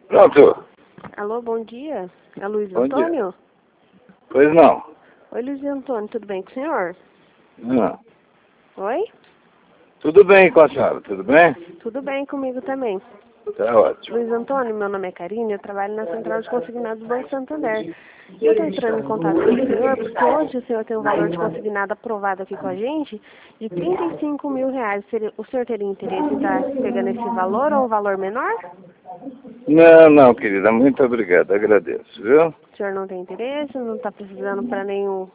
Pronto. Alô, bom dia. É Luiz Bom dia. Antônio? Pois não. Oi, Luiz Antônio, tudo bem com o senhor? Não. Oi? Tudo bem com a senhora, tudo bem? Tudo bem comigo também. Tá ótimo. Luiz Antônio, meu nome é Karine, eu trabalho na Central de Consignados do Banco Santander. E eu estou entrando em contato com o senhor porque hoje o senhor tem um valor de consignado aprovado aqui com a gente de R$ 35.000. O senhor teria interesse em estar pegando esse valor ou um valor menor? Não, querida, muito obrigado, agradeço, viu? O senhor não tem interesse, não está precisando para nenhum